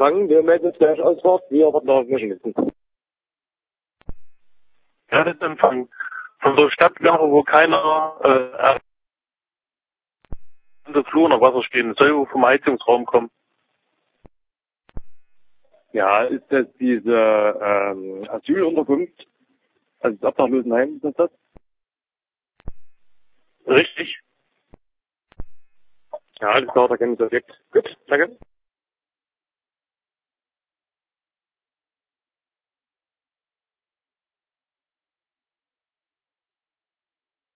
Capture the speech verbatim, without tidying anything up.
Empfang, wir melden uns gleich Ausfahrt, wir warten auf München. Ja, das ist Empfang. Von so Stadtlager, wo keiner äh, in der Flur noch Wasser stehen, soll vom Heizungsraum kommen. Ja, ist das diese ähm, Asylunterkunft? Also das Obdachlosenheim, ist das das? Richtig. Ja, alles klar, da kenne ich das Objekt. Gut, danke.